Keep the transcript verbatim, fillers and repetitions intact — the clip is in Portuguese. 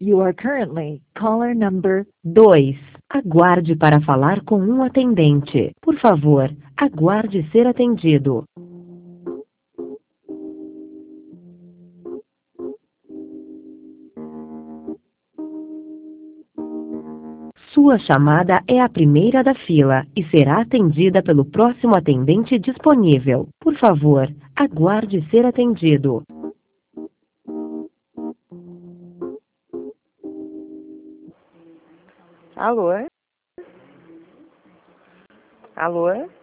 You are currently caller number. dois. Aguarde para falar com um atendente. Por favor, aguarde ser atendido. Sua chamada é a primeira da fila e será atendida pelo próximo atendente disponível. Por favor, aguarde ser atendido. Alô? Alô?